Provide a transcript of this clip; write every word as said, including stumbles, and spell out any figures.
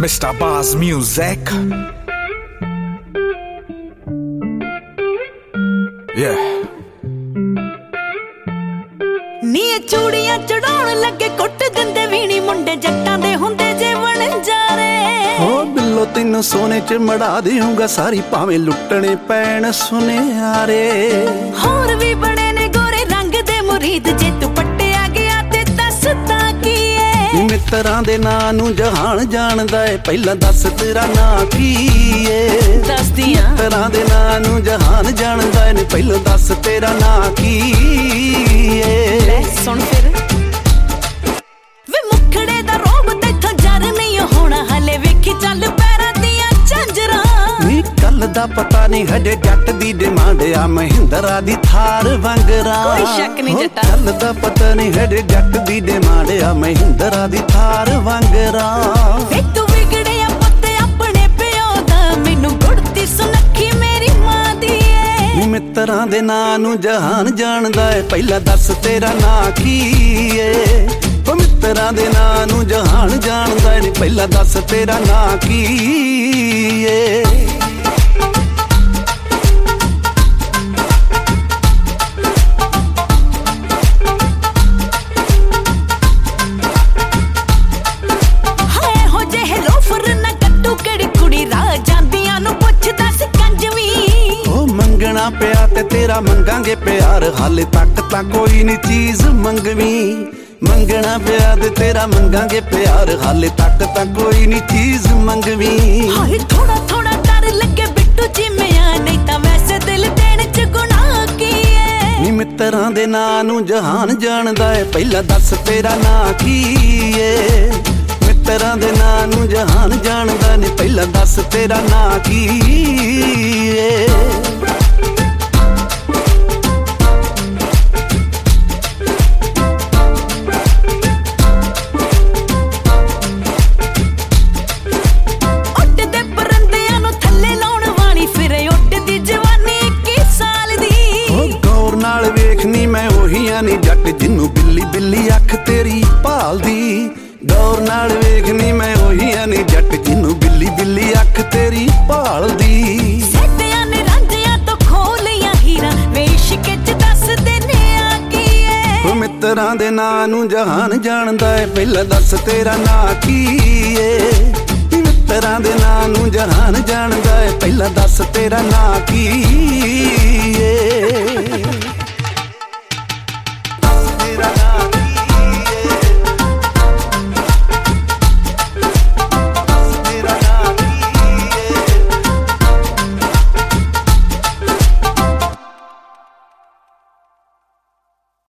Mister Buzz Music. Yeah. ਨੀ ਚੂੜੀਆਂ ਚੜਾਉਣ ਲੱਗੇ ਕੁੱਟ ਦਿੰਦੇ ਵੀਣੀ ਮੁੰਡੇ ਜੱਟਾਂ ਦੇ ਹੁੰਦੇ ਜੇ ਵਣਜਾਰੇ। ਹੋ ਬਿੱਲੋ ਤੈਨੂੰ ਸੋਨੇ ਚ ਮੜਾ ਦੇਊਂਗਾ ਸਾਰੀ ਭਾਵੇਂ ਲੁੱਟਣੇ ਪੈਣ ਸੁਨਿਆਰੇ। ਹੋਰ ਵੀ ਬੜੇ ਨੇ ਗੋਰੇ ਰੰਗ ਦੇ ਮੁਰੀਦ ਜੇ ਤੂੰ ਪੱਟਿਆ ਗਿਆ ਤੇ ਦੱਸਦਾ ਕੀ ਏ। ਮਿੱਤਰਾਂ ਦੇ ਨਾਂ ਨੂੰ ਜਹਾਨ ਜਾਣਦਾ ਏ ਪਹਿਲਾਂ ਦੱਸ ਤੇਰਾ ਨਾਂ ਕੀ ਏ। ਦੱਸਦੀਆਂ ਮਿੱਤਰਾਂ ਦੇ ਨਾਂ ਨੂੰ ਜਹਾਨ ਜਾਣਦਾ ਏ ਪਹਿਲਾਂ ਦੱਸ ਤੇਰਾ ਨਾਂ ਕੀ ਏ। ਲੈ ਸੁਣ ਫਿਰ ਵੇ ਮੁਖੜੇ ਦਾ ਰੋਬ ਤੇਥੋਂ ਜਰ ਨਹੀਂ ਹੋਣਾ ਹਲੇ ਵੇਖੀ ਚੱਲ ਪੈਰਾਂ ਦੀਆਂ ਝਾਂਜਰਾਂ। ਨੀ ਕੱਲ ਦਾ ਪਤਾ ਨਹੀਂ ਹਜੇ ਜੱਟ ਦੀ ਡਿਮਾਂਡ ਆ ਮਹਿੰਦਰਾ ਦੀ ਥਾਰ ਵਾਂਗਰਾ। ਕੋਈ ਸ਼ੱਕ ਨਹੀਂ ਜੱਟਾ ਕੱਲ ਦਾ ਪਤਾ ਨਹੀਂ ਹਜੇ ਜੱਟ ਦੀ ਡਿਮਾਂਡ ਆ ਮਹਿੰਦਰਾ ਦੀ ਥਾਰ ਵਾਂਗਰਾ। ਵੇ ਤੂੰ ਵਿਗੜਿਆ ਪੁੱਤ ਆਪਣੇ ਪਿਓ ਦਾ ਮੈਨੂੰ ਗੁੜਤੀ ਸੁਨੱਖੀ ਮੇਰੀ ਮਾਂ ਦੀ ਏ। ਨੀ ਮਿੱਤਰਾਂ ਦੇ ਨਾਂ ਨੂੰ ਜਹਾਨ ਜਾਣਦਾ ਏ ਪਹਿਲਾਂ ਦੱਸ ਤੇਰਾ ਨਾਂ ਕੀ ਏ। ਉਹ ਮਿੱਤਰਾਂ ਦੇ ਨਾਂ ਨੂੰ ਜਹਾਨ ਜਾਣਦਾ ਏ ਪਹਿਲਾਂ ਦੱਸ ਤੇਰਾ ਨਾਂ ਕੀ ਏ। ਮੰਗਣਾ ਪਿਆ ਤੇ ਤੇਰਾ ਮੰਗਾਂਗੇ ਪਿਆਰ ਹਾਲੇ ਤੱਕ ਤਾਂ ਕੋਈ ਨੀ ਚੀਜ਼ ਮੰਗਵੀਂ। ਮੰਗਣਾ ਪਿਆ ਤੇ ਤੇਰਾ ਮੰਗਾਂਗੇ ਪਿਆਰ ਹਾਲੇ ਤੱਕ ਤਾਂ ਕੋਈ ਨੀ ਚੀਜ਼ ਮੰਗਵੀਂ। ਹਾਏ ਥੋੜਾ ਥੋੜਾ ਡਰ ਲੱਗੇ ਬਿੱਟੂ ਜਿਮਿਆ ਨਹੀਂ ਤਾਂ ਵੈਸੇ ਦਿਲ ਦੇਣ ਚ ਗੁਨਾਹ ਕੀ ਏ। ਨੀ ਮਿੱਤਰਾਂ ਦੇ ਨਾਂ ਨੂੰ ਜਹਾਨ ਜਾਣਦਾ ਏ ਪਹਿਲਾਂ ਦੱਸ ਤੇਰਾ ਨਾਂ ਕੀ ਏ। ਮਿੱਤਰਾਂ ਦੇ ਨਾਂ ਨੂੰ ਜਹਾਨ ਜਾਣਦਾ ਨੀ ਪਹਿਲਾਂ ਦੱਸ ਤੇਰਾ ਨਾਂ ਕੀ ਏ। ਨਾਲ ਵੇਖਨੀ ਮੈਂ ਉਹੀ ਆ ਨੀ ਜੱਟ ਜਿੰਨੂੰ ਬਿੱਲੀ ਬਿੱਲੀ ਅੱਖ ਤੇਰੀ ਭਾਲਦੀ। ਗੌਰ ਨਾਲ ਵੇਖਨੀ ਮੈਂ ਉਹੀ ਆ ਨੀ ਜੱਟ ਜਿੰਨੂੰ ਬਿੱਲੀ ਬਿੱਲੀ ਅੱਖ ਤੇਰੀ ਭਾਲਦੀ। ਸੱਤਿਆਂ ਨੇ ਰਾਂਝਿਆਂ ਤੋਂ ਖੋਲੀਆਂ ਹੀਰਾ ਵੇ ਇਸ਼ਕ ਚ ਦੱਸਦੇ ਨੇ ਆ ਕੀ ਏ। ਉਹ ਮਿੱਤਰਾਂ ਦੇ ਨਾਂ ਨੂੰ ਜਹਾਨ ਜਾਣਦਾ ਏ ਪਹਿਲਾਂ ਦੱਸ ਤੇਰਾ ਨਾਂ ਕੀ ਏ। ਮਿੱਤਰਾਂ ਦੇ ਨਾਂ ਨੂੰ ਜਹਾਨ ਜਾਣਦਾ ਏ ਪਹਿਲਾਂ ਦੱਸ ਤੇਰਾ ਨਾਂ ਕੀ